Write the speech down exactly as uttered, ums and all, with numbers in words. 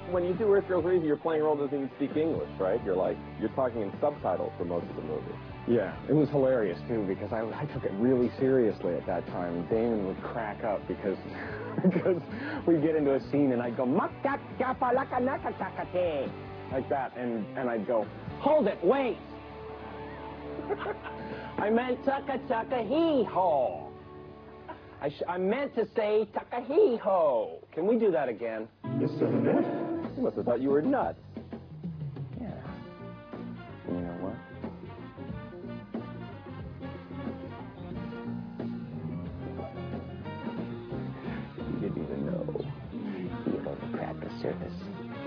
when you do Earth Girls Are Easy, your playing role doesn't even speak English, right? You're like, you're talking in subtitles for most of the movie. Yeah, it was hilarious, too, because I, I took it really seriously at that time. Damon would crack up because because we'd get into a scene and I'd go, like that, and, and I'd go, hold it, wait! I meant tucka-tucka-hee-ho. I, sh I meant to say tucka-hee-ho. Can we do that again? Yes, sir. You must have thought you were nuts.